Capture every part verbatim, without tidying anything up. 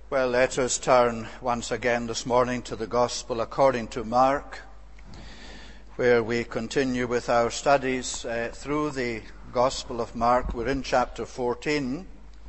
Well, let us turn once again this morning to the Gospel according to Mark, where we continue with our studies uh, through the Gospel of Mark. We're in chapter fourteen,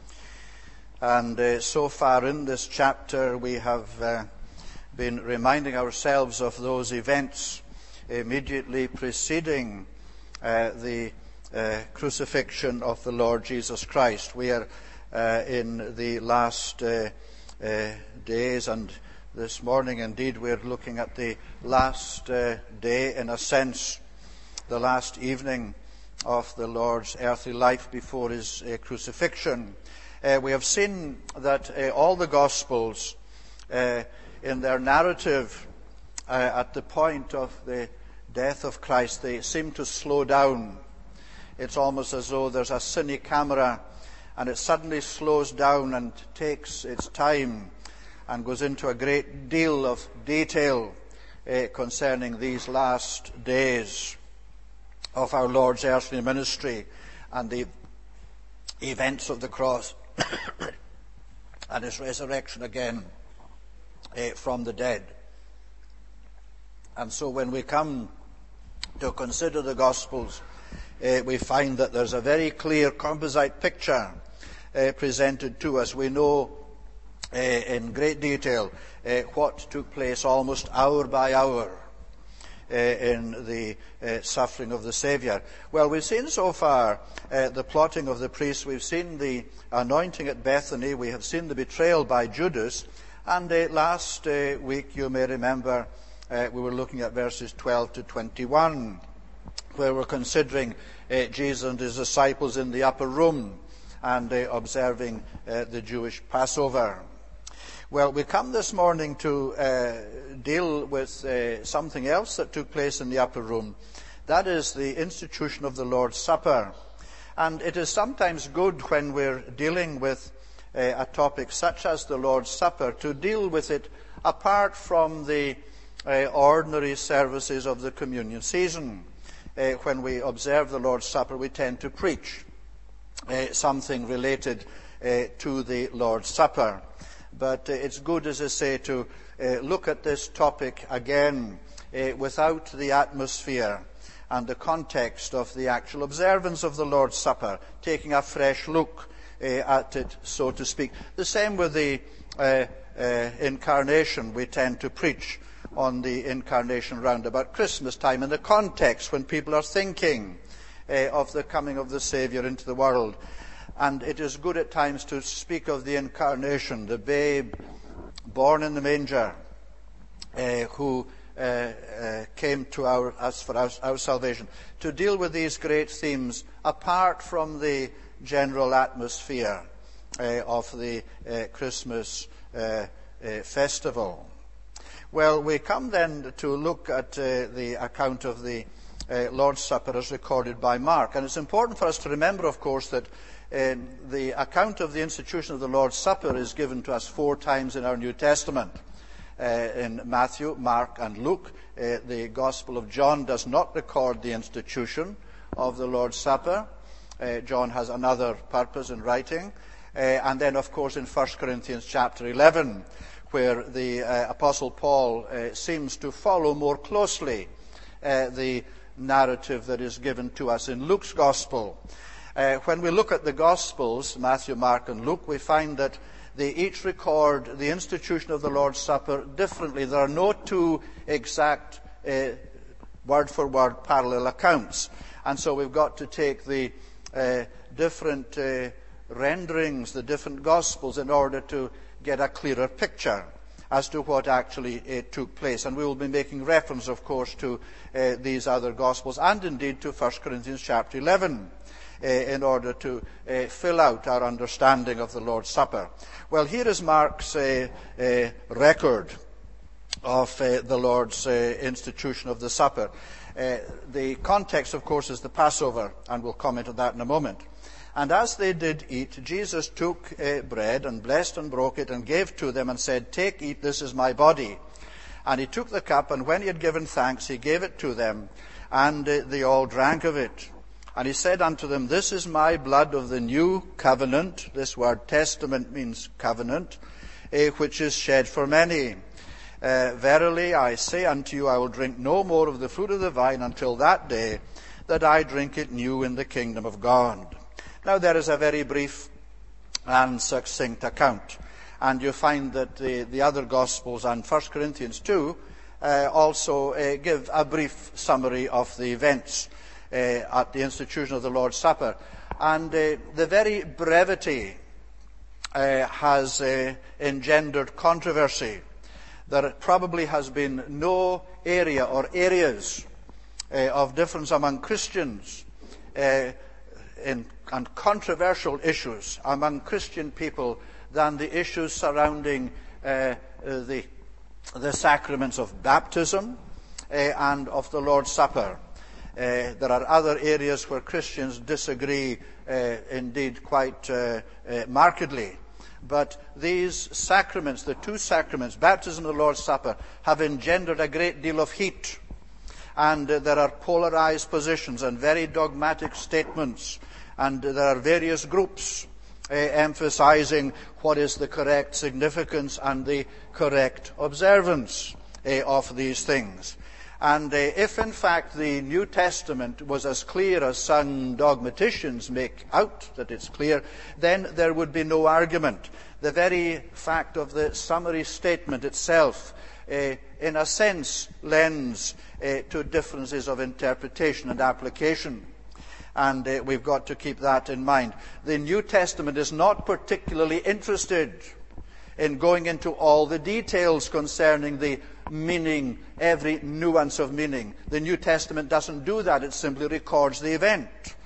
and uh, so far in this chapter we have uh, been reminding ourselves of those events immediately preceding uh, the uh, crucifixion of the Lord Jesus Christ. We are uh, in the last uh, Uh, days, and this morning indeed we're looking at the last uh, day, in a sense, the last evening of the Lord's earthly life before his uh, crucifixion. Uh, we have seen that uh, all the Gospels uh, in their narrative uh, at the point of the death of Christ, they seem to slow down. It's almost as though there's a cine camera and it suddenly slows down and takes its time and goes into a great deal of detail uh, concerning these last days of our Lord's earthly ministry and the events of the cross and his resurrection again uh, from the dead. And so when we come to consider the Gospels, uh, we find that there's a very clear composite picture Uh, presented to us. We know uh, in great detail uh, what took place almost hour by hour uh, in the uh, suffering of the Saviour. Well, we've seen so far uh, the plotting of the priests. We've seen the anointing at Bethany. We have seen the betrayal by Judas. And uh, last uh, week, you may remember, uh, we were looking at verses twelve to twenty-one, where we're considering uh, Jesus and his disciples in the upper room and uh, observing uh, the Jewish Passover. Well, we come this morning to uh, deal with uh, something else that took place in the upper room. That is the institution of the Lord's Supper. And it is sometimes good when we're dealing with uh, a topic such as the Lord's Supper to deal with it apart from the uh, ordinary services of the communion season. Uh, when we observe the Lord's Supper, we tend to preach Uh, something related uh, to the Lord's Supper. But uh, it's good, as I say, to uh, look at this topic again uh, without the atmosphere and the context of the actual observance of the Lord's Supper, taking a fresh look uh, at it, so to speak. The same with the uh, uh, incarnation. We tend to preach on the incarnation round about Christmas time, in the context when people are thinking Uh, of the coming of the Saviour into the world. And it is good at times to speak of the incarnation, the babe born in the manger, uh, who uh, uh, came to our, us for our, our salvation, to deal with these great themes apart from the general atmosphere uh, of the uh, Christmas uh, uh, festival. Well, we come then to look at uh, the account of the Uh, Lord's Supper as recorded by Mark. And it's important for us to remember, of course, that uh, the account of the institution of the Lord's Supper is given to us four times in our New Testament. Uh, in Matthew, Mark, and Luke. Uh, the Gospel of John does not record the institution of the Lord's Supper. Uh, John has another purpose in writing. Uh, and then, of course, in First Corinthians chapter eleven, where the uh, Apostle Paul uh, seems to follow more closely uh, the narrative that is given to us in Luke's Gospel. Uh, when we look at the Gospels, Matthew, Mark, and Luke, we find that they each record the institution of the Lord's Supper differently. There are no two exact uh, word-for-word parallel accounts. And so we've got to take the uh, different uh, renderings, the different Gospels, in order to get a clearer picture as to what actually uh, took place. And we will be making reference, of course, to uh, these other Gospels, and indeed to First Corinthians chapter eleven, uh, in order to uh, fill out our understanding of the Lord's Supper. Well, here is Mark's uh, uh, record of uh, the Lord's uh, institution of the supper. Uh, the context, of course, is the Passover, and we'll comment on that in a moment. And as they did eat, Jesus took uh, bread and blessed and broke it and gave to them and said, "Take, eat, this is my body." And he took the cup, and when he had given thanks, he gave it to them, and uh, they all drank of it. And he said unto them, "This is my blood of the new covenant." This word testament means covenant. uh, which is shed for many. Uh, verily I say unto you, I will drink no more of the fruit of the vine until that day that I drink it new in the kingdom of God. Now there is a very brief and succinct account, and you find that the, the other Gospels and First Corinthians two uh, also uh, give a brief summary of the events uh, at the institution of the Lord's Supper. And uh, the very brevity uh, has uh, engendered controversy. There probably has been no area or areas uh, of difference among Christians uh, in, and controversial issues among Christian people than the issues surrounding uh, uh, the, the sacraments of baptism uh, and of the Lord's Supper. Uh, there are other areas where Christians disagree uh, indeed quite uh, uh, markedly. But these sacraments, the two sacraments, baptism and the Lord's Supper, have engendered a great deal of heat. And uh, there are polarized positions and very dogmatic statements. And uh, there are various groups uh, emphasizing what is the correct significance and the correct observance uh, of these things. And uh, if in fact the New Testament was as clear as some dogmaticians make out that it's clear, then there would be no argument. The very fact of the summary statement itself, uh, in a sense, lends uh, to differences of interpretation and application. And uh, we've got to keep that in mind. The New Testament is not particularly interested in going into all the details concerning the meaning, every nuance of meaning. The New Testament doesn't do that. It simply records the event.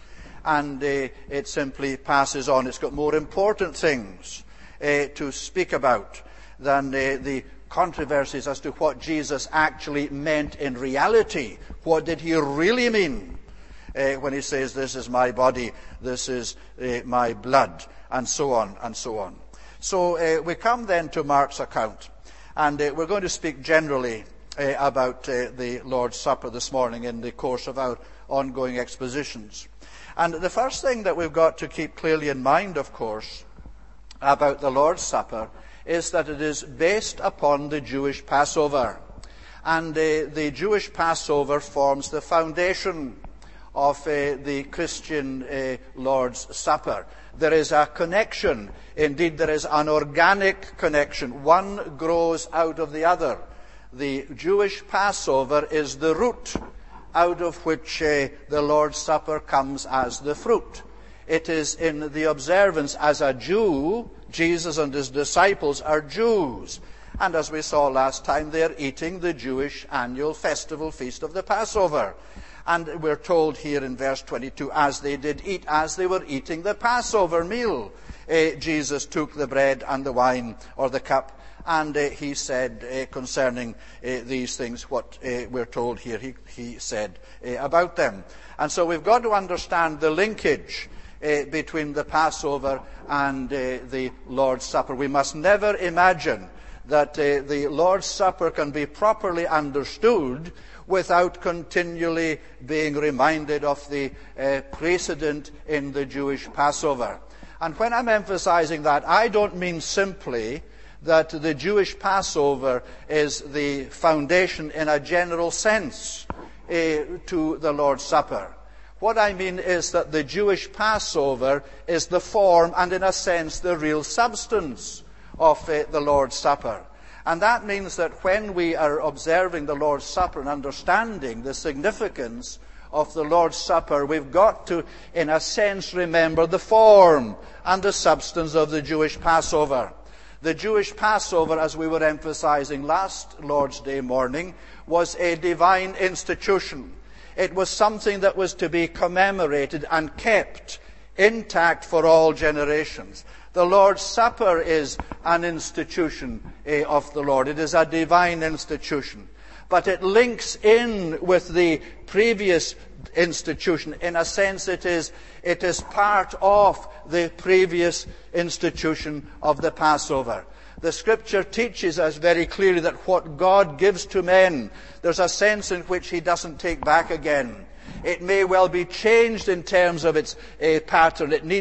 And uh, it simply passes on. It's got more important things uh, to speak about than uh, the controversies as to what Jesus actually meant in reality. What did he really mean uh, when he says, this is my body, this is uh, my blood, and so on, and so on. So uh, we come then to Mark's account. And uh, we're going to speak generally uh, about uh, the Lord's Supper this morning in the course of our ongoing expositions. And the first thing that we've got to keep clearly in mind, of course, about the Lord's Supper is that it is based upon the Jewish Passover. And uh, the Jewish Passover forms the foundation of uh, the Christian uh, Lord's Supper. There is a connection. Indeed, there is an organic connection. One grows out of the other. The Jewish Passover is the root out of which uh, the Lord's Supper comes as the fruit. It is in the observance as a Jew. Jesus and his disciples are Jews. And as we saw last time, they are eating the Jewish annual festival feast of the Passover. And we're told here in verse twenty-two, as they did eat, as they were eating the Passover meal, uh, Jesus took the bread and the wine, or the cup, and uh, he said uh, concerning uh, these things what uh, we're told here he, he said uh, about them. And so we've got to understand the linkage uh, between the Passover and uh, the Lord's Supper. We must never imagine that uh, the Lord's Supper can be properly understood without continually being reminded of the uh, precedent in the Jewish Passover. And when I'm emphasizing that, I don't mean simply that the Jewish Passover is the foundation in a general sense uh, to the Lord's Supper. What I mean is that the Jewish Passover is the form and, in a sense, the real substance of uh, the Lord's Supper. And that means that when we are observing the Lord's Supper and understanding the significance of the Lord's Supper, we've got to, in a sense, remember the form and the substance of the Jewish Passover. The Jewish Passover, as we were emphasizing last Lord's Day morning, was a divine institution. It was something that was to be commemorated and kept intact for all generations. The Lord's Supper is an institution uh, of the Lord. It is a divine institution. But it links in with the previous institution. In a sense, it is, it is part of the previous institution of the Passover. The Scripture teaches us very clearly that what God gives to men, there's a sense in which he doesn't take back again. It may well be changed in terms of its uh, pattern. It needs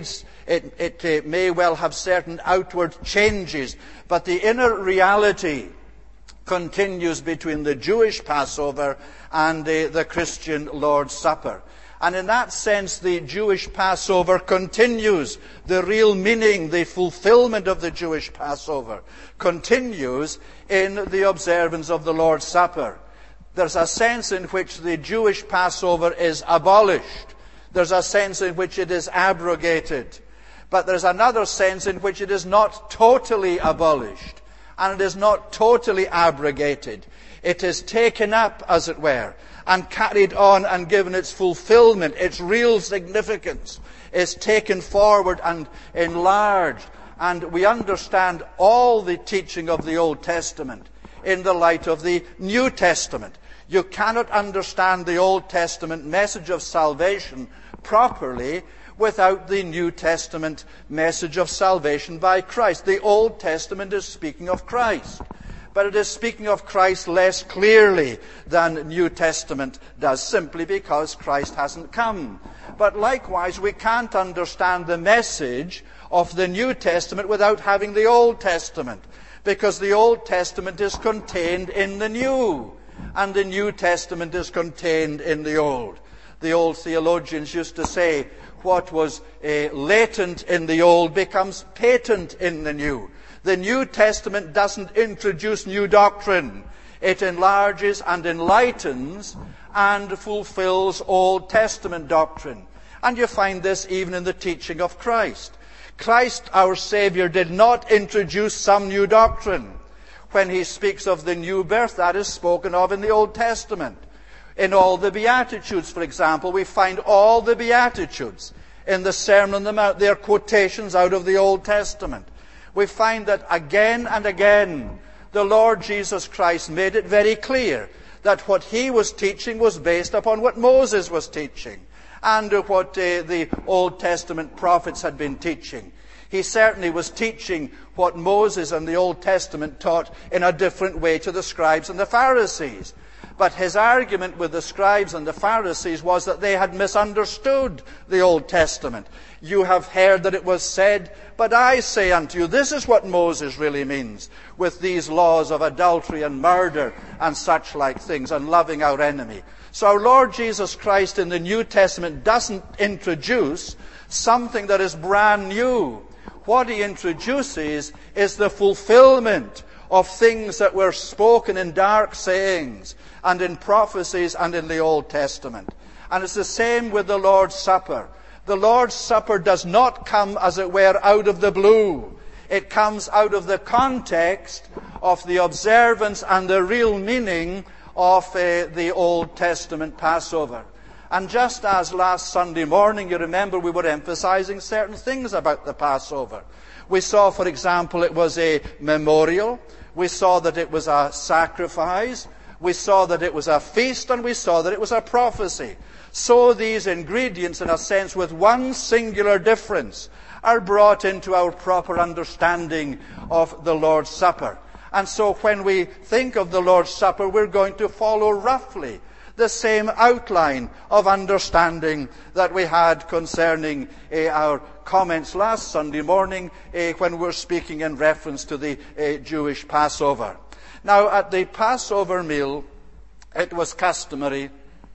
it, it uh, may well have certain outward changes, but the inner reality continues between the Jewish Passover and uh, the Christian Lord's Supper. And in that sense, the Jewish Passover continues. The real meaning, the fulfillment of the Jewish Passover continues in the observance of the Lord's Supper. There's a sense in which the Jewish Passover is abolished. There's a sense in which it is abrogated. But there's another sense in which it is not totally abolished. And it is not totally abrogated. It is taken up, as it were, and carried on and given its fulfillment, its real significance is taken forward and enlarged. And we understand all the teaching of the Old Testament in the light of the New Testament. You cannot understand the Old Testament message of salvation properly without the New Testament message of salvation by Christ. The Old Testament is speaking of Christ, but it is speaking of Christ less clearly than New Testament does, simply because Christ hasn't come. But likewise, we can't understand the message of the New Testament without having the Old Testament, because the Old Testament is contained in the New, and the New Testament is contained in the Old. The old theologians used to say, what was uh, latent in the Old becomes patent in the New. The New Testament doesn't introduce new doctrine. It enlarges and enlightens and fulfills Old Testament doctrine. And you find this even in the teaching of Christ. Christ, our Savior, did not introduce some new doctrine. When he speaks of the new birth, that is spoken of in the Old Testament. In all the Beatitudes, for example, we find all the Beatitudes in the Sermon on the Mount. They are quotations out of the Old Testament. We find that again and again, the Lord Jesus Christ made it very clear that what he was teaching was based upon what Moses was teaching and what uh, the Old Testament prophets had been teaching. He certainly was teaching what Moses and the Old Testament taught in a different way to the scribes and the Pharisees. But his argument with the scribes and the Pharisees was that they had misunderstood the Old Testament. You have heard that it was said, but I say unto you, this is what Moses really means with these laws of adultery and murder and such like things, and loving our enemy. So our Lord Jesus Christ in the New Testament doesn't introduce something that is brand new. What he introduces is the fulfillment of things that were spoken in dark sayings and in prophecies and in the Old Testament. And it's the same with the Lord's Supper. The Lord's Supper does not come, as it were, out of the blue. It comes out of the context of the observance and the real meaning of uh, the Old Testament Passover. And just as last Sunday morning, you remember, we were emphasizing certain things about the Passover. We saw, for example, it was a memorial. We saw that it was a sacrifice. We saw that it was a feast, and we saw that it was a prophecy. So these ingredients, in a sense, with one singular difference, are brought into our proper understanding of the Lord's Supper. And so when we think of the Lord's Supper, we're going to follow roughly the same outline of understanding that we had concerning uh, our comments last Sunday morning uh, when we were speaking in reference to the uh, Jewish Passover. Now, at the Passover meal, it was customary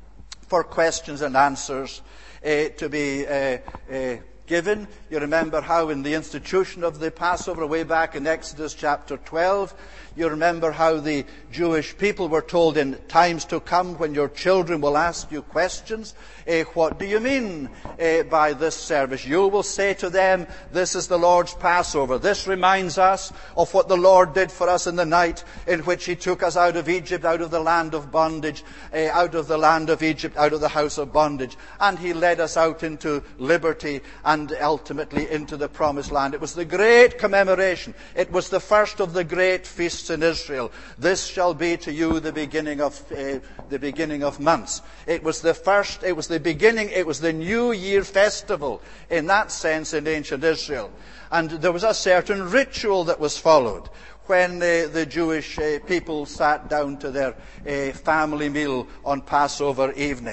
for questions and answers uh, to be uh, uh, given. You remember how in the institution of the Passover, way back in Exodus chapter twelve, you remember how the Jewish people were told, in times to come when your children will ask you questions, eh, what do you mean eh, by this service? You will say to them, this is the Lord's Passover. This reminds us of what the Lord did for us in the night in which he took us out of Egypt, out of the land of bondage, eh, out of the land of Egypt, out of the house of bondage. And he led us out into liberty and ultimately into the promised land. It was the great commemoration. It was the first of the great feasts in Israel. This shall be to you the beginning of uh, the beginning of months. It was the first, it was the beginning, it was the New Year festival in that sense in ancient Israel. And there was a certain ritual that was followed when uh, the Jewish uh, people sat down to their uh, family meal on Passover evening.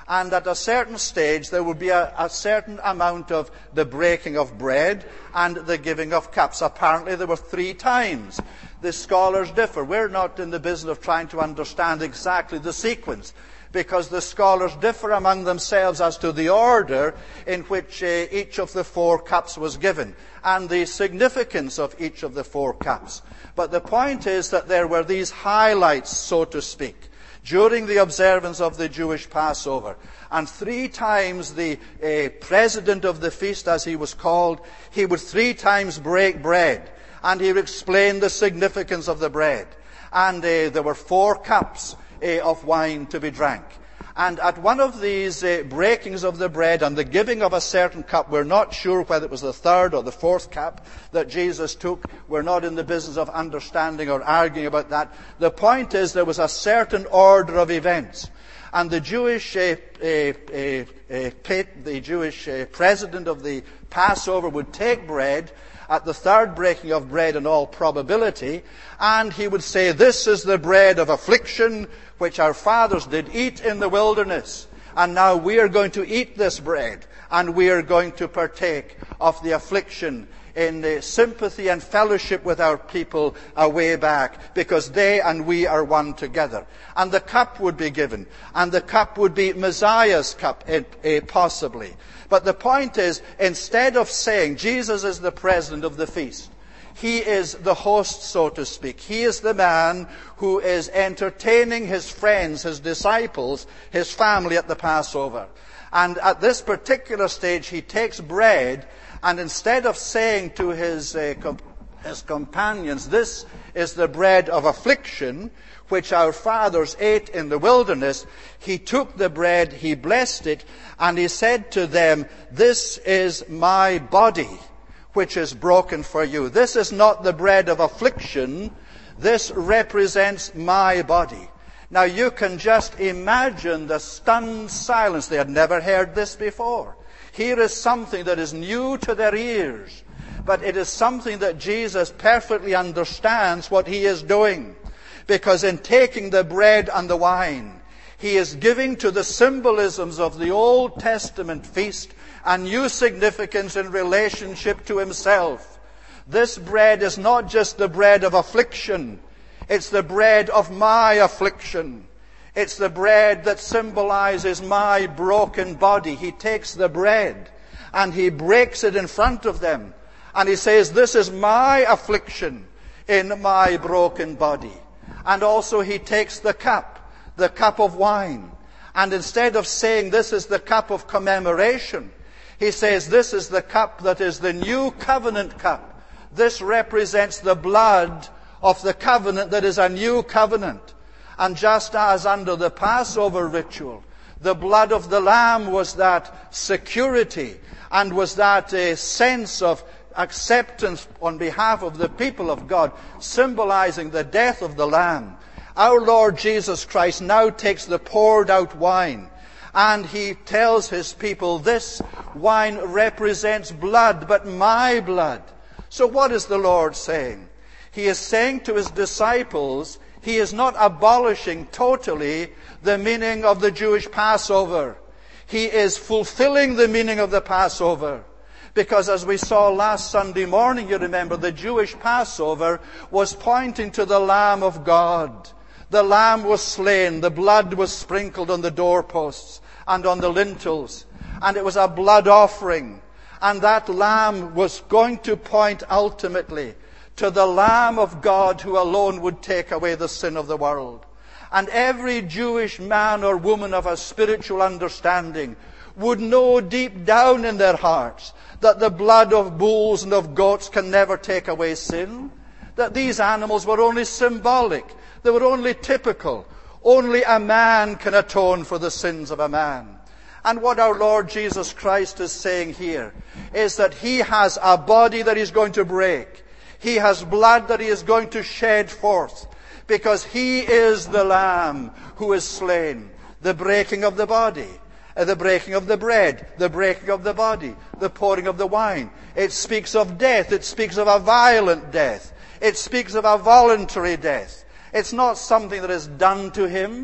And at a certain stage, there would be a, a certain amount of the breaking of bread and the giving of cups. Apparently, there were three times. The scholars differ. We're not in the business of trying to understand exactly the sequence, because the scholars differ among themselves as to the order in which uh, each of the four cups was given and the significance of each of the four cups. But the point is that there were these highlights, so to speak, during the observance of the Jewish Passover. And three times the uh, president of the feast, as he was called, he would three times break bread, and he would explain the significance of the bread. And uh, there were four cups uh, of wine to be drank. And at one of these uh, breakings of the bread and the giving of a certain cup, we're not sure whether it was the third or the fourth cup that Jesus took. We're not in the business of understanding or arguing about that. The point is there was a certain order of events. And the Jewish, uh, uh, uh, uh, pit, the Jewish uh, president of the Passover would take bread at the third breaking of bread in all probability, and he would say, "This is the bread of affliction which our fathers did eat in the wilderness. And now we are going to eat this bread, and we are going to partake of the affliction in the sympathy and fellowship with our people a way back, because they and we are one together." And the cup would be given, and the cup would be Messiah's cup, possibly. But the point is, instead of saying Jesus is the president of the feast, he is the host, so to speak. He is the man who is entertaining his friends, his disciples, his family at the Passover. And at this particular stage, he takes bread, and instead of saying to his, uh, com- his companions, "This is the bread of affliction, which our fathers ate in the wilderness," he took the bread, he blessed it, and he said to them, "This is my body, which is broken for you." This is not the bread of affliction. This represents my body. Now you can just imagine the stunned silence. They had never heard this before. Here is something that is new to their ears, but it is something that Jesus perfectly understands what he is doing. Because in taking the bread and the wine, he is giving to the symbolisms of the Old Testament feast a new significance in relationship to himself. This bread is not just the bread of affliction. It's the bread of my affliction. It's the bread that symbolizes my broken body. He takes the bread and he breaks it in front of them. And he says, "This is my affliction in my broken body." And also he takes the cup, the cup of wine. And instead of saying this is the cup of commemoration, he says this is the cup that is the new covenant cup. This represents the blood of the covenant that is a new covenant. And just as under the Passover ritual, the blood of the Lamb was that security and was that uh, sense of acceptance on behalf of the people of God, symbolizing the death of the Lamb, our Lord Jesus Christ now takes the poured out wine, and he tells his people, "This wine represents blood, but my blood." So what is the Lord saying? He is saying to his disciples, he is not abolishing totally the meaning of the Jewish Passover. He is fulfilling the meaning of the Passover. Because as we saw last Sunday morning, you remember, the Jewish Passover was pointing to the Lamb of God. The Lamb was slain. The blood was sprinkled on the doorposts and on the lintels. And it was a blood offering. And that Lamb was going to point ultimately to the Lamb of God who alone would take away the sin of the world. And every Jewish man or woman of a spiritual understanding would know deep down in their hearts that the blood of bulls and of goats can never take away sin. That these animals were only symbolic. They were only typical. Only a man can atone for the sins of a man. And what our Lord Jesus Christ is saying here is that he has a body that he's going to break. He has blood that he is going to shed forth. Because he is the Lamb who is slain. The breaking of the body. The breaking of the bread, the breaking of the body, the pouring of the wine. It speaks of death. It speaks of a violent death. It speaks of a voluntary death. It's not something that is done to him.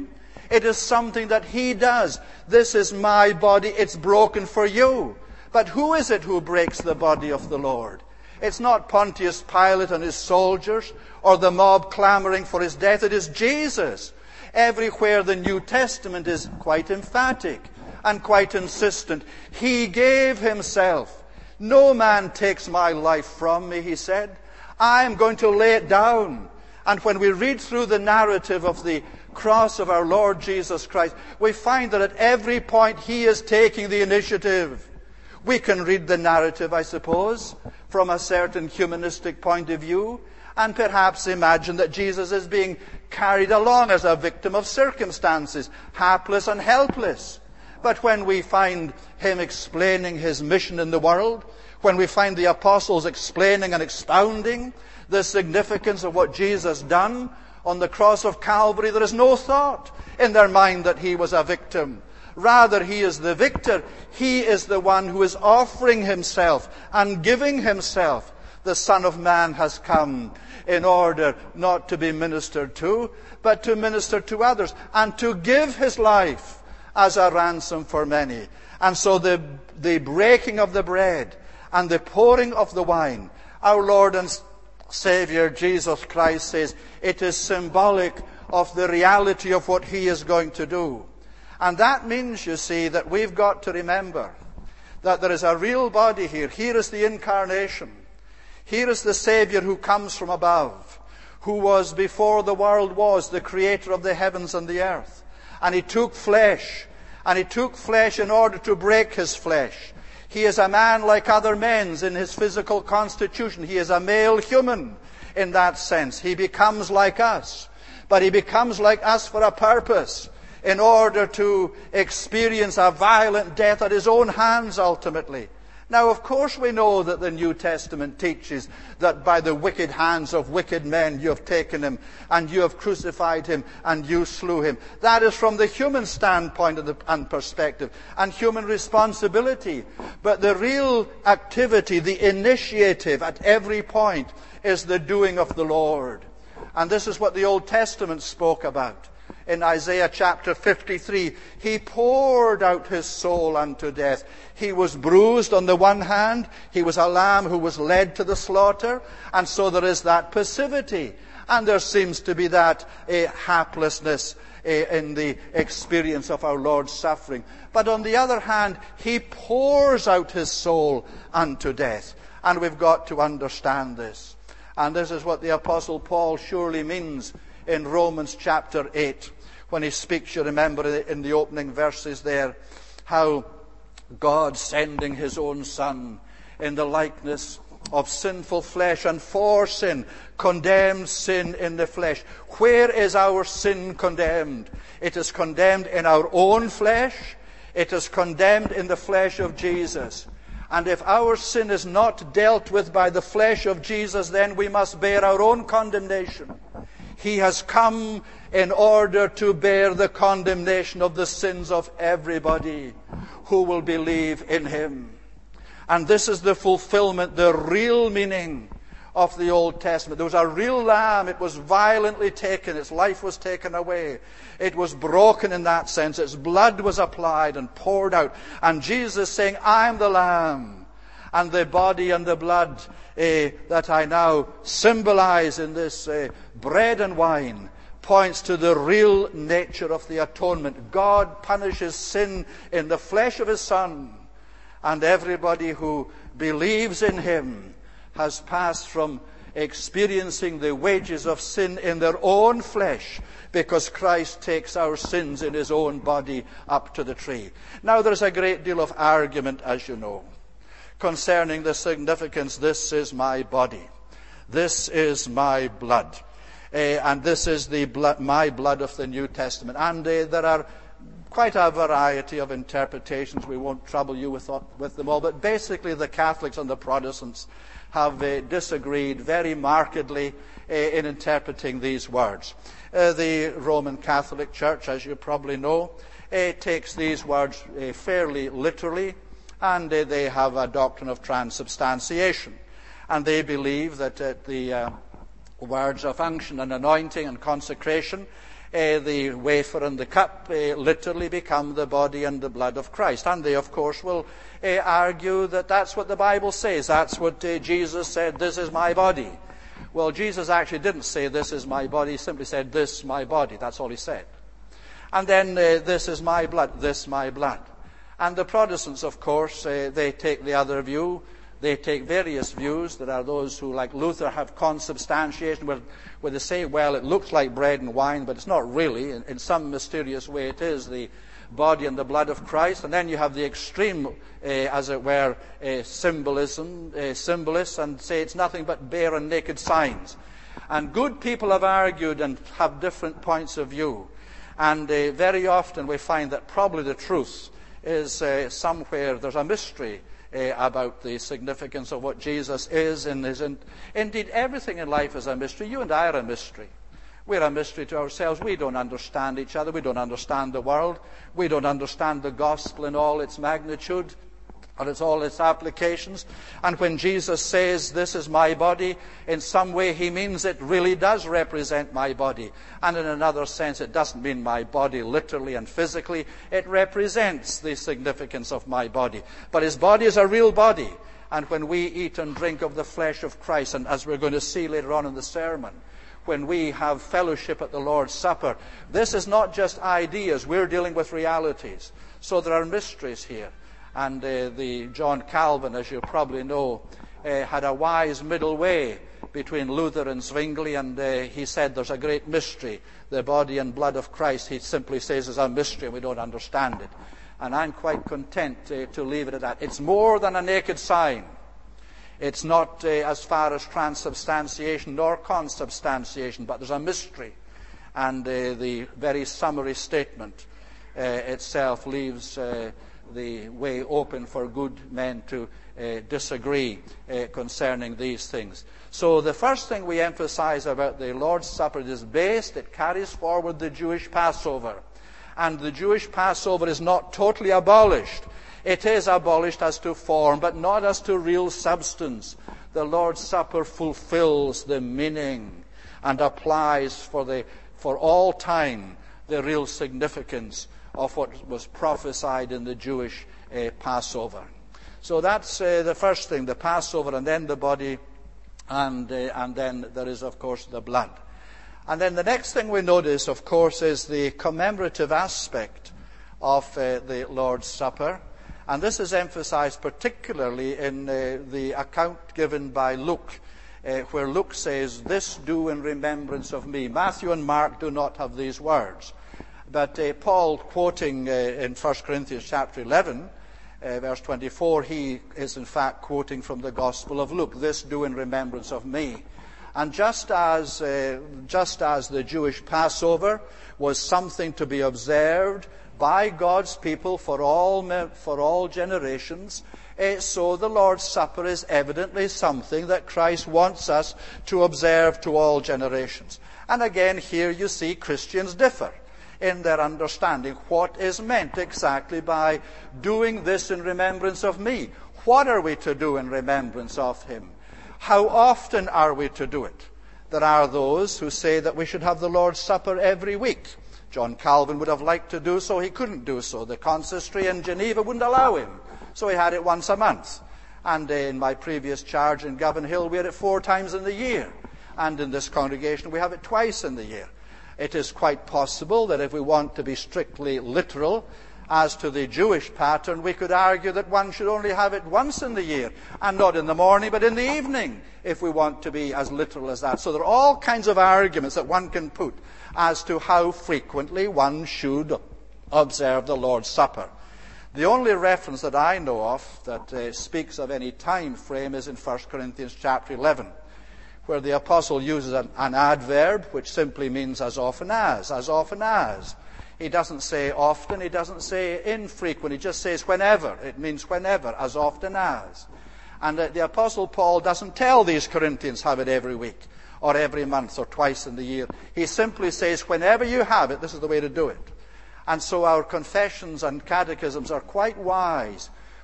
It is something that he does. This is my body. It's broken for you. But who is it who breaks the body of the Lord? It's not Pontius Pilate and his soldiers or the mob clamoring for his death. It is Jesus. Everywhere the New Testament is quite emphatic and quite insistent. He gave himself. No man takes my life from me, he said. I am going to lay it down. And when we read through the narrative of the cross of our Lord Jesus Christ, we find that at every point he is taking the initiative. We can read the narrative, I suppose, from a certain humanistic point of view, and perhaps imagine that Jesus is being carried along as a victim of circumstances, hapless and helpless. But when we find him explaining his mission in the world, when we find the apostles explaining and expounding the significance of what Jesus done on the cross of Calvary, there is no thought in their mind that he was a victim. Rather, he is the victor. He is the one who is offering himself and giving himself. The Son of Man has come in order not to be ministered to, but to minister to others and to give his life as a ransom for many. And so the, the breaking of the bread and the pouring of the wine, our Lord and Savior Jesus Christ says it is symbolic of the reality of what he is going to do. And that means, you see, that we've got to remember that there is a real body here. Here is the incarnation. Here is the Savior who comes from above, who was before the world was, the creator of the heavens and the earth. And he took flesh, and he took flesh in order to break his flesh. He is a man like other men in his physical constitution. He is a male human in that sense. He becomes like us, but he becomes like us for a purpose, in order to experience a violent death at his own hands ultimately. Now, of course, we know that the New Testament teaches that by the wicked hands of wicked men you have taken him, and you have crucified him, and you slew him. That is from the human standpoint and perspective, and human responsibility. But the real activity, the initiative at every point, is the doing of the Lord. And this is what the Old Testament spoke about. In Isaiah chapter fifty-three, he poured out his soul unto death. He was bruised on the one hand. He was a lamb who was led to the slaughter. And so there is that passivity. And there seems to be that uh, haplessness uh, in the experience of our Lord's suffering. But on the other hand, he pours out his soul unto death. And we've got to understand this. And this is what the Apostle Paul surely means in Romans chapter eight, when he speaks, you remember in the opening verses there, how God sending his own Son in the likeness of sinful flesh, and for sin, condemned sin in the flesh. Where is our sin condemned? It is condemned in our own flesh. It is condemned in the flesh of Jesus. And if our sin is not dealt with by the flesh of Jesus, then we must bear our own condemnation. He has come in order to bear the condemnation of the sins of everybody who will believe in him. And this is the fulfillment, the real meaning of the Old Testament. There was a real lamb. It was violently taken. Its life was taken away. It was broken in that sense. Its blood was applied and poured out. And Jesus saying, I am the lamb. And the body and the blood eh, that I now symbolize in this eh, bread and wine points to the real nature of the atonement. God punishes sin in the flesh of his Son. And everybody who believes in him has passed from experiencing the wages of sin in their own flesh, because Christ takes our sins in his own body up to the tree. Now there's a great deal of argument, as you know, concerning the significance. This is my body. This is my blood. Uh, and this is the blood, my blood of the New Testament. And uh, there are quite a variety of interpretations. We won't trouble you with, with them all. But basically the Catholics and the Protestants have uh, disagreed very markedly uh, in interpreting these words. Uh, the Roman Catholic Church, as you probably know, uh, takes these words uh, fairly literally, and uh, they have a doctrine of transubstantiation. And they believe that uh, the uh, words of unction and anointing and consecration uh, the wafer and the cup uh, literally become the body and the blood of Christ. And they, of course, will uh, argue that that's what the Bible says. That's what uh, Jesus said, this is my body. Well, Jesus actually didn't say, this is my body. He simply said, this my body. That's all he said. And then, uh, this is my blood, this my blood. And the Protestants, of course, uh, they take the other view. They take various views. There are those who, like Luther, have consubstantiation, where, where they say, well, it looks like bread and wine, but it's not really. In, in some mysterious way, it is the body and the blood of Christ. And then you have the extreme, uh, as it were, uh, symbolism, uh, symbolists, and say it's nothing but bare and naked signs. And good people have argued and have different points of view. And uh, very often we find that probably the truth is uh, somewhere, there's a mystery uh, about the significance of what Jesus is. And is in, indeed, everything in life is a mystery. You and I are a mystery. We're a mystery to ourselves. We don't understand each other. We don't understand the world. We don't understand the gospel in all its magnitude, or it's all its applications. And when Jesus says, this is my body, in some way he means it really does represent my body. And in another sense, it doesn't mean my body literally and physically. It represents the significance of my body. But his body is a real body. And when we eat and drink of the flesh of Christ, and as we're going to see later on in the sermon, when we have fellowship at the Lord's Supper, this is not just ideas. We're dealing with realities. So there are mysteries here. And uh, the John Calvin, as you probably know, uh, had a wise middle way between Luther and Zwingli, and uh, he said there's a great mystery. The body and blood of Christ, he simply says, is a mystery, and we don't understand it. And I'm quite content uh, to leave it at that. It's more than a naked sign. It's not uh, as far as transubstantiation nor consubstantiation, but there's a mystery. And uh, the very summary statement uh, itself leaves uh, the way open for good men to uh, disagree uh, concerning these things. So the first thing we emphasize about the Lord's Supper is based, it carries forward the Jewish Passover. And the Jewish Passover is not totally abolished. It is abolished as to form, but not as to real substance. The Lord's Supper fulfills the meaning and applies for, the, for all time the real significance of what was prophesied in the Jewish uh, Passover. So that's uh, the first thing, the Passover, and then the body, and, uh, and then there is, of course, the blood. And then the next thing we notice, of course, is the commemorative aspect of uh, the Lord's Supper. And this is emphasized particularly in uh, the account given by Luke, uh, where Luke says, this do in remembrance of me. Matthew and Mark do not have these words. But uh, Paul, quoting uh, in First Corinthians chapter eleven, uh, verse twenty-four, he is in fact quoting from the Gospel of Luke, this do in remembrance of me. And just as, uh, just as the Jewish Passover was something to be observed by God's people for all, for all generations, uh, so the Lord's Supper is evidently something that Christ wants us to observe to all generations. And again, here you see Christians differ in their understanding what is meant exactly by doing this in remembrance of me. What are we to do in remembrance of him? How often are we to do it? There are those who say that we should have the Lord's Supper every week. John Calvin would have liked to do so. He couldn't do so. The consistory in Geneva wouldn't allow him. So he had it once a month. And in my previous charge in Govan Hill, we had it four times in the year. And in this congregation, we have it twice in the year. It is quite possible that if we want to be strictly literal as to the Jewish pattern, we could argue that one should only have it once in the year, and not in the morning, but in the evening, if we want to be as literal as that. So there are all kinds of arguments that one can put as to how frequently one should observe the Lord's Supper. The only reference that I know of that uh, speaks of any time frame is in First Corinthians chapter eleven, where the apostle uses an, an adverb which simply means as often as, as often as. He doesn't say often, he doesn't say infrequent, he just says whenever. It means whenever, as often as. And uh, the apostle Paul doesn't tell these Corinthians have it every week, or every month, or twice in the year. He simply says, whenever you have it, this is the way to do it. And so our confessions and catechisms are quite wise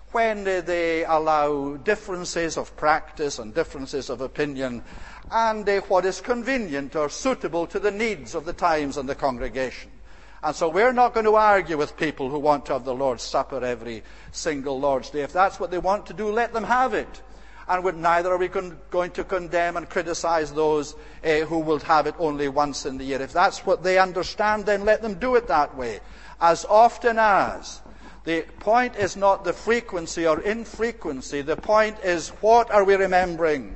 when they allow differences of practice and differences of opinion and uh, what is convenient or suitable to the needs of the times and the congregation. And so we're not going to argue with people who want to have the Lord's Supper every single Lord's Day. If that's what they want to do, let them have it. And with neither are we con- going to condemn and criticize those uh, who will have it only once in the year. If that's what they understand, then let them do it that way. As often as. The point is not the frequency or infrequency. The point is, what are we remembering?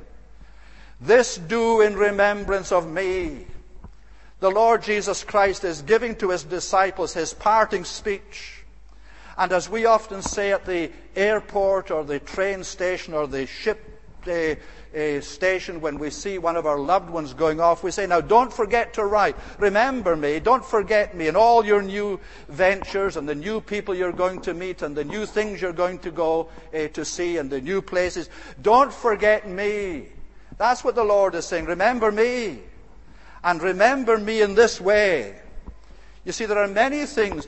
This do in remembrance of me. The Lord Jesus Christ is giving to his disciples his parting speech. And as we often say at the airport or the train station or the ship uh, uh, station when we see one of our loved ones going off, we say, now don't forget to write. Remember me. Don't forget me in all your new ventures and the new people you're going to meet and the new things you're going to go uh, to see and the new places. Don't forget me. That's what the Lord is saying. Remember me. And remember me in this way. You see, there are many things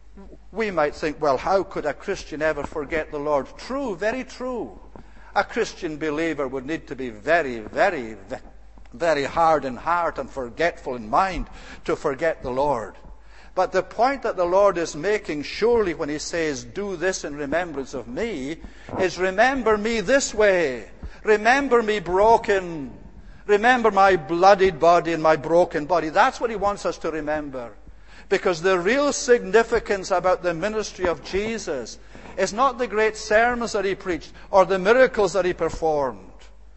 we might think, well, how could a Christian ever forget the Lord? True, very true. A Christian believer would need to be very, very, very hard in heart and forgetful in mind to forget the Lord. But the point that the Lord is making, surely, when he says, do this in remembrance of me, is remember me this way. Remember me broken. Remember my bloodied body and my broken body. That's what he wants us to remember. Because the real significance about the ministry of Jesus is not the great sermons that he preached or the miracles that he performed.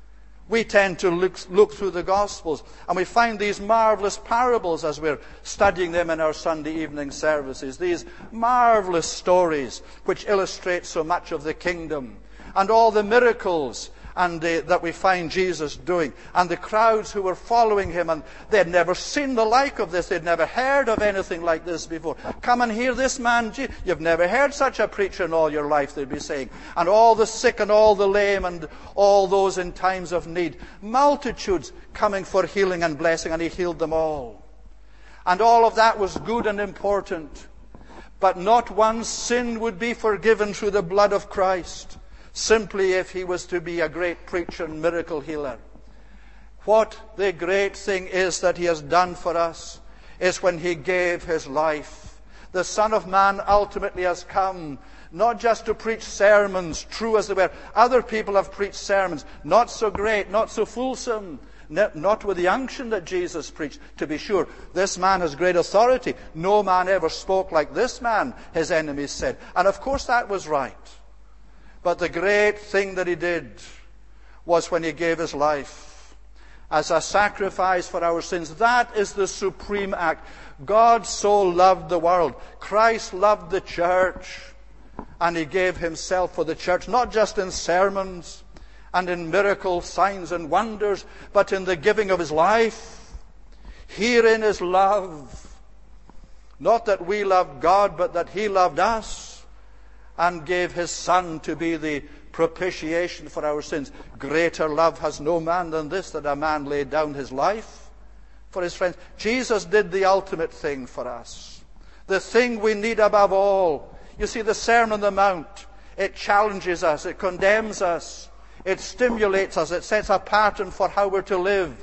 We tend to look, look through the Gospels and we find these marvelous parables as we're studying them in our Sunday evening services. These marvelous stories which illustrate so much of the kingdom and all the miracles and uh, that we find Jesus doing, and the crowds who were following him, and they'd never seen the like of this. They'd never heard of anything like this before. Come and hear this man. You've never heard such a preacher in all your life, they'd be saying. And all the sick and all the lame and all those in times of need. Multitudes coming for healing and blessing, and he healed them all. And all of that was good and important. But not one sin would be forgiven through the blood of Christ, simply if he was to be a great preacher and miracle healer. What the great thing is that he has done for us is when he gave his life. The Son of Man ultimately has come not just to preach sermons, true as they were. Other people have preached sermons, not so great, not so fulsome, not with the unction that Jesus preached. To be sure, this man has great authority. No man ever spoke like this man, his enemies said. And of course that was right. But the great thing that he did was when he gave his life as a sacrifice for our sins. That is the supreme act. God so loved the world. Christ loved the church. And he gave himself for the church, not just in sermons and in miracles, signs and wonders, but in the giving of his life. Herein is love. Not that we loved God, but that he loved us and gave his Son to be the propitiation for our sins. Greater love has no man than this, that a man lay down his life for his friends. Jesus did the ultimate thing for us. The thing we need above all. You see, the Sermon on the Mount, it challenges us, it condemns us, it stimulates us, it sets a pattern for how we're to live.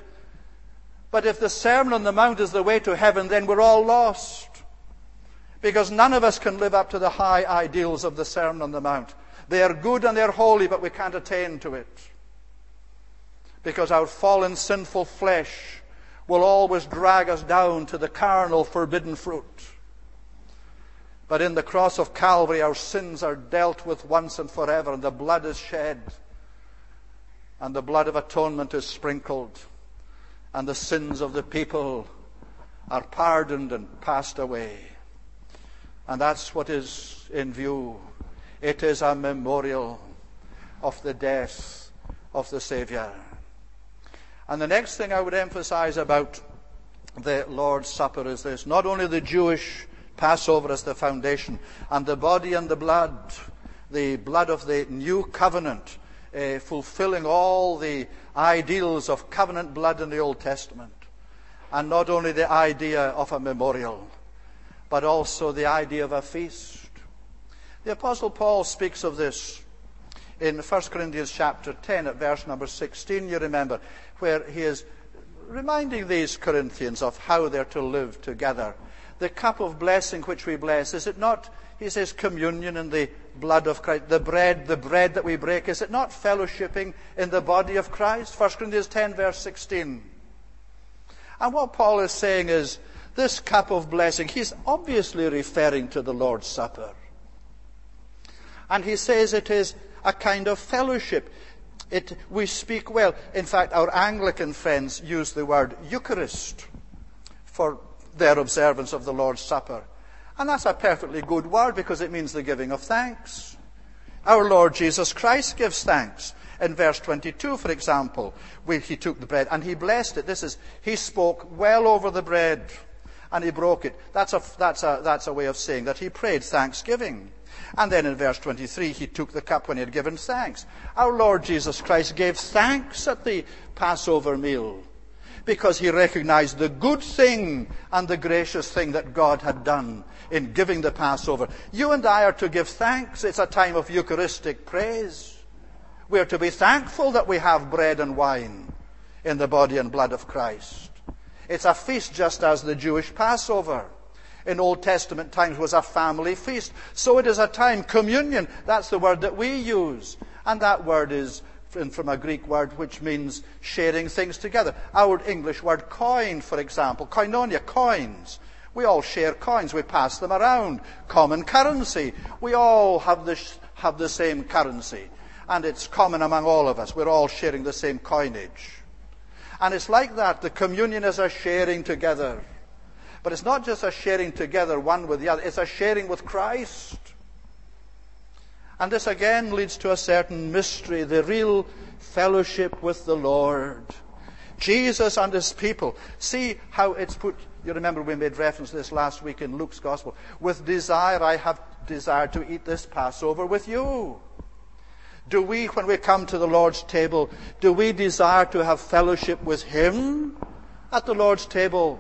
But if the Sermon on the Mount is the way to heaven, then we're all lost. Because none of us can live up to the high ideals of the Sermon on the Mount. They are good and they're holy, but we can't attain to it. Because our fallen, sinful flesh will always drag us down to the carnal, forbidden fruit. But in the cross of Calvary, our sins are dealt with once and forever, and the blood is shed, and the blood of atonement is sprinkled, and the sins of the people are pardoned and passed away. And that's what is in view. It is a memorial of the death of the Savior. And the next thing I would emphasize about the Lord's Supper is this. Not only the Jewish Passover as the foundation, and the body and the blood, the blood of the new covenant, uh, fulfilling all the ideals of covenant blood in the Old Testament. And not only the idea of a memorial, but also the idea of a feast. The Apostle Paul speaks of this in First Corinthians chapter ten at verse number sixteen, you remember, where he is reminding these Corinthians of how they're to live together. The cup of blessing which we bless, is it not, he says, communion in the blood of Christ? The bread, the bread that we break, is it not fellowshipping in the body of Christ? First Corinthians ten verse sixteen. And what Paul is saying is, this cup of blessing, he's obviously referring to the Lord's Supper. And he says it is a kind of fellowship. It, we speak well. In fact, our Anglican friends use the word Eucharist for their observance of the Lord's Supper. And that's a perfectly good word because it means the giving of thanks. Our Lord Jesus Christ gives thanks. In verse twenty-two, for example, where he took the bread and he blessed it. This is, he spoke well over the bread and he broke it. That's a, that's a, that's a way of saying that he prayed thanksgiving. And then in verse twenty-three, he took the cup when he had given thanks. Our Lord Jesus Christ gave thanks at the Passover meal because he recognized the good thing and the gracious thing that God had done in giving the Passover. You and I are to give thanks. It's a time of Eucharistic praise. We are to be thankful that we have bread and wine in the body and blood of Christ. It's a feast just as the Jewish Passover in Old Testament times was a family feast. So it is a time, communion, that's the word that we use. And that word is from a Greek word which means sharing things together. Our English word coin, for example, koinonia, coins. We all share coins. We pass them around. Common currency. We all have the, have the same currency. And it's common among all of us. We're all sharing the same coinage. And it's like that. The communion is a sharing together. But it's not just a sharing together one with the other. It's a sharing with Christ. And this again leads to a certain mystery, the real fellowship with the Lord. Jesus and his people. See how it's put. You remember we made reference to this last week in Luke's Gospel. With desire I have desired to eat this Passover with you. Do we, when we come to the Lord's table, do we desire to have fellowship with him at the Lord's table?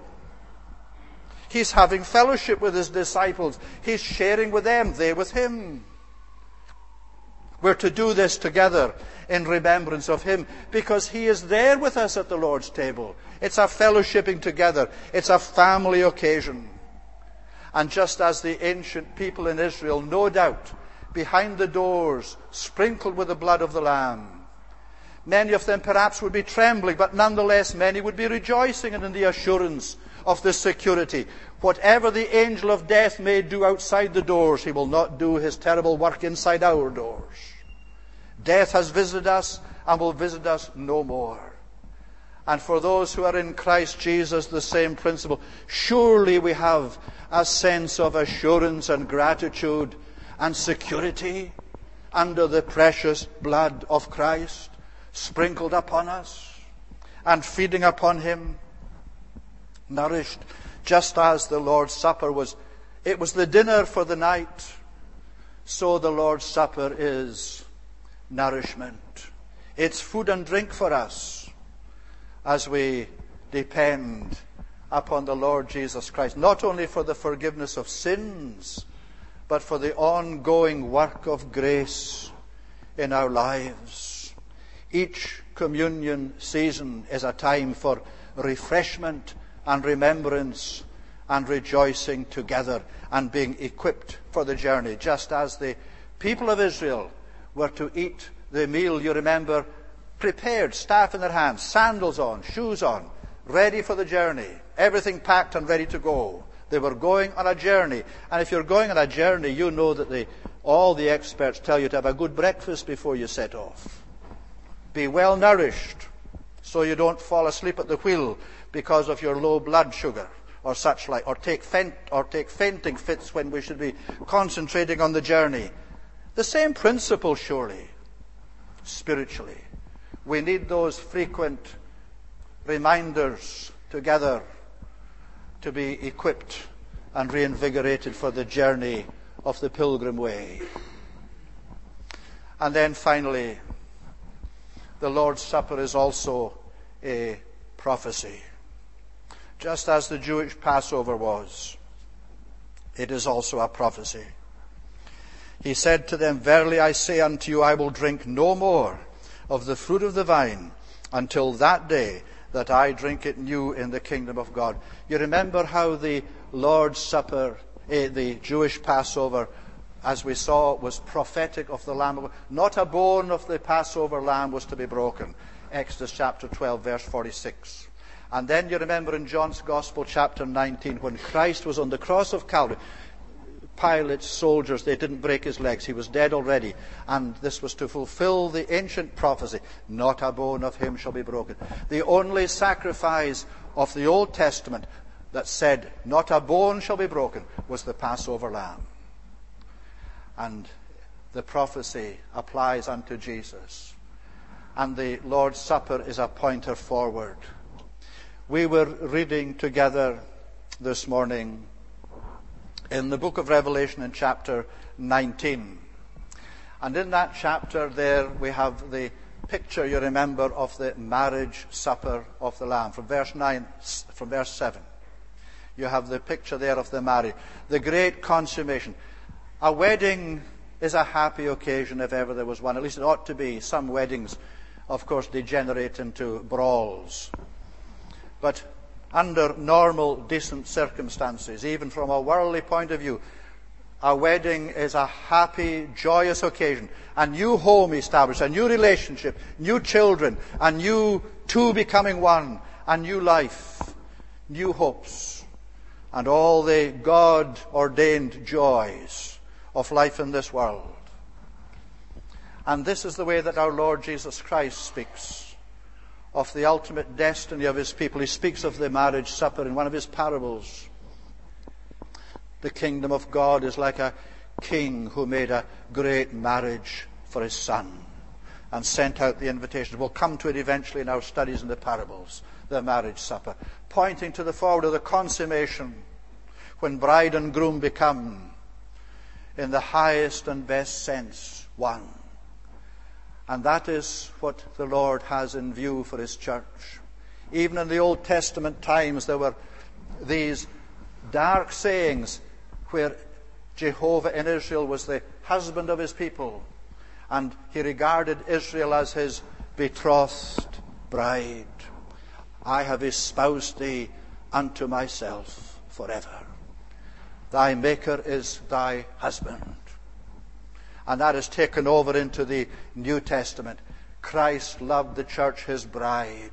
He's having fellowship with his disciples. He's sharing with them, they with him. We're to do this together in remembrance of him because he is there with us at the Lord's table. It's a fellowshipping together. It's a family occasion. And just as the ancient people in Israel, no doubt, behind the doors, sprinkled with the blood of the Lamb, many of them perhaps would be trembling, but nonetheless many would be rejoicing and in the assurance of the security. Whatever the angel of death may do outside the doors, he will not do his terrible work inside our doors. Death has visited us and will visit us no more. And for those who are in Christ Jesus, the same principle. Surely we have a sense of assurance and gratitude and security under the precious blood of Christ sprinkled upon us and feeding upon him, nourished just as the Lord's Supper was. It was the dinner for the night. So the Lord's Supper is nourishment. It's food and drink for us as we depend upon the Lord Jesus Christ, not only for the forgiveness of sins, but for the ongoing work of grace in our lives. Each communion season is a time for refreshment and remembrance and rejoicing together and being equipped for the journey, just as the people of Israel were to eat the meal, you remember, prepared, staff in their hands, sandals on, shoes on, ready for the journey, everything packed and ready to go. They were going on a journey. And if you're going on a journey, you know that the, all the experts tell you to have a good breakfast before you set off. Be well nourished so you don't fall asleep at the wheel because of your low blood sugar or such like, or take, faint, or take fainting fits when we should be concentrating on the journey. The same principle, surely, spiritually. We need those frequent reminders together to be equipped and reinvigorated for the journey of the pilgrim way. And then finally, the Lord's Supper is also a prophecy. Just as the Jewish Passover was, it is also a prophecy. He said to them, "Verily I say unto you, I will drink no more of the fruit of the vine until that day that I drink it new in the kingdom of God." You remember how the Lord's Supper, eh, the Jewish Passover, as we saw, was prophetic of the Lamb of God. Not a bone of the Passover lamb was to be broken. Exodus chapter twelve, verse forty-six. And then you remember in John's Gospel, chapter nineteen, when Christ was on the cross of Calvary, Pilate's soldiers, they didn't break his legs. He was dead already. And this was to fulfill the ancient prophecy. Not a bone of him shall be broken. The only sacrifice of the Old Testament that said, not a bone shall be broken, was the Passover lamb. And the prophecy applies unto Jesus. And the Lord's Supper is a pointer forward. We were reading together this morning in the book of Revelation in chapter nineteen. And in that chapter there we have the picture, you remember, of the marriage supper of the Lamb. From verse nine, from verse seven. You have the picture there of the marriage. The great consummation. A wedding is a happy occasion if ever there was one. At least it ought to be. Some weddings, of course, degenerate into brawls. But under normal, decent circumstances, even from a worldly point of view, a wedding is a happy, joyous occasion. A new home established, a new relationship, new children, a new two becoming one, a new life, new hopes, and all the God-ordained joys of life in this world. And this is the way that our Lord Jesus Christ speaks of the ultimate destiny of his people. He speaks of the marriage supper in one of his parables. The kingdom of God is like a king who made a great marriage for his son and sent out the invitation. We'll come to it eventually in our studies in the parables, the marriage supper, pointing to the forward of the consummation when bride and groom become, in the highest and best sense, one. And that is what the Lord has in view for his church. Even in the Old Testament times, there were these dark sayings where Jehovah in Israel was the husband of his people, and he regarded Israel as his betrothed bride. I have espoused thee unto myself forever. Thy Maker is thy husband. And that is taken over into the New Testament. Christ loved the church, his bride.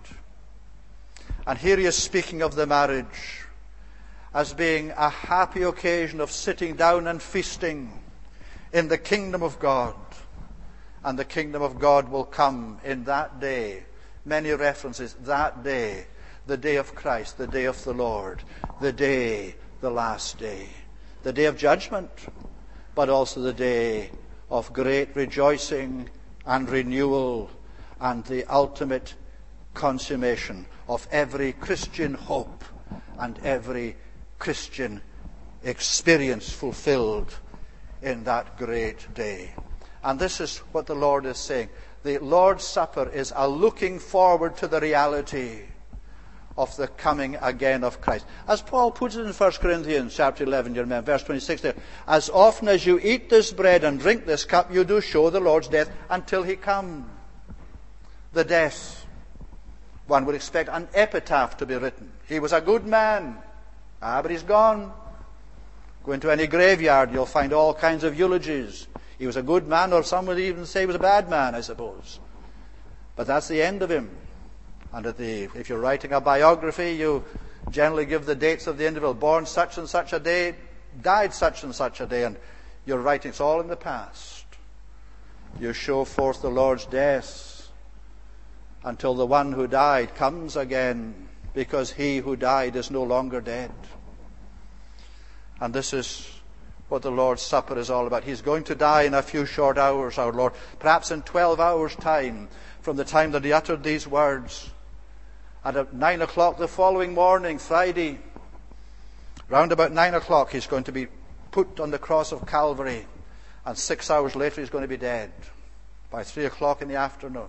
And here he is speaking of the marriage as being a happy occasion of sitting down and feasting in the kingdom of God. And the kingdom of God will come in that day. Many references, that day, the day of Christ, the day of the Lord, the day, the last day, the day of judgment, but also the day of great rejoicing and renewal and the ultimate consummation of every Christian hope and every Christian experience fulfilled in that great day. And this is what the Lord is saying. The Lord's Supper is a looking forward to the reality of the coming again of Christ. As Paul puts it in First Corinthians chapter eleven, you remember, verse twenty-six there. As often as you eat this bread and drink this cup, you do show the Lord's death until he come. The death. One would expect an epitaph to be written. He was a good man. Ah, but he's gone. Go into any graveyard, you'll find all kinds of eulogies. He was a good man, or some would even say he was a bad man, I suppose. But that's the end of him. And at the, if you're writing a biography, you generally give the dates of the individual. Born such and such a day, died such and such a day. And you're writing, it's all in the past. You show forth the Lord's death until the one who died comes again, because he who died is no longer dead. And this is what the Lord's Supper is all about. He's going to die in a few short hours, our Lord. Perhaps in twelve hours' time, from the time that he uttered these words. And at nine o'clock the following morning, Friday, round about nine o'clock, he's going to be put on the cross of Calvary. And six hours later, he's going to be dead. By three o'clock in the afternoon.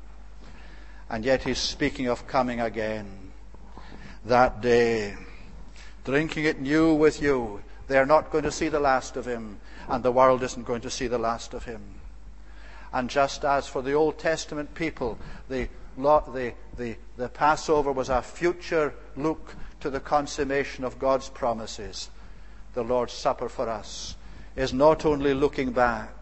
And yet he's speaking of coming again. That day, drinking it new with you. they're not going to see the last of him, and the world isn't going to see the last of him. And just as for the Old Testament people, the, the, the, the Passover was a future look to the consummation of God's promises, the Lord's Supper for us is not only looking back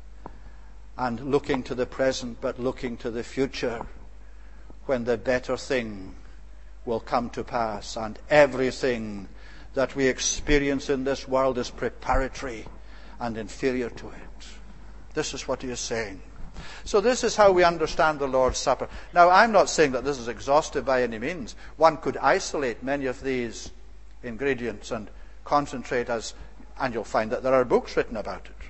and looking to the present, but looking to the future, when the better thing will come to pass, and everything that we experience in this world is preparatory and inferior to it. This is what he is saying. So this is how we understand the Lord's Supper. Now, I'm not saying that this is exhaustive by any means. One could isolate many of these ingredients and concentrate as, and you'll find that there are books written about it.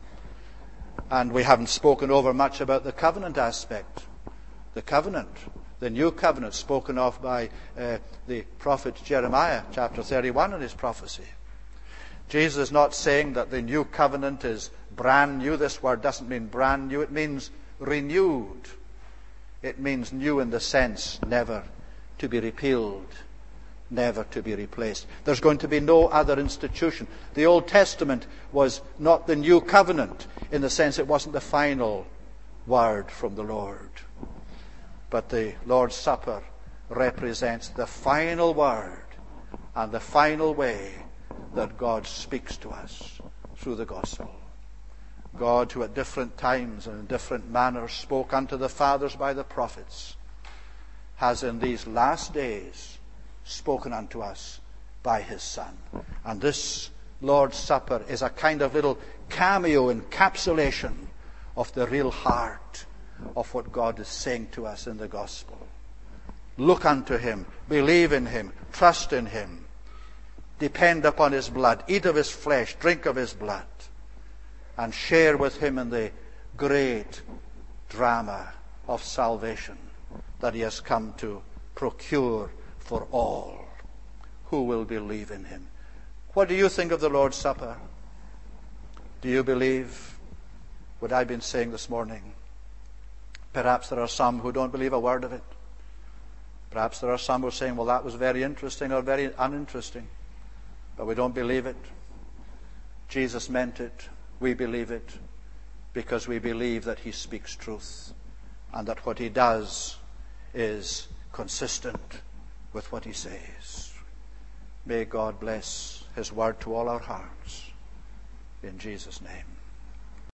And we haven't spoken over much about the covenant aspect. The covenant, the new covenant spoken of by uh, the prophet Jeremiah, chapter thirty-one in his prophecy. Jesus is not saying that the new covenant is brand new. This word doesn't mean brand new. It means renewed. It means new in the sense never to be repealed, never to be replaced. There's going to be no other institution. The Old Testament was not the new covenant in the sense it wasn't the final word from the Lord. But the Lord's Supper represents the final word and the final way that God speaks to us through the gospel. God, who at different times and in different manners spoke unto the fathers by the prophets, has in these last days spoken unto us by his Son. And this Lord's Supper is a kind of little cameo encapsulation of the real heart of what God is saying to us in the gospel. Look unto him, believe in him, trust in him, depend upon his blood, eat of his flesh, drink of his blood, and share with him in the great drama of salvation that he has come to procure for all who will believe in him. What do you think of the Lord's Supper? Do you believe what I've been saying this morning? Perhaps there are some who don't believe a word of it. Perhaps there are some who are saying, well, that was very interesting or very uninteresting, but we don't believe it. Jesus meant it. We believe it because we believe that he speaks truth and that what he does is consistent with what he says. May God bless his word to all our hearts. In Jesus' name.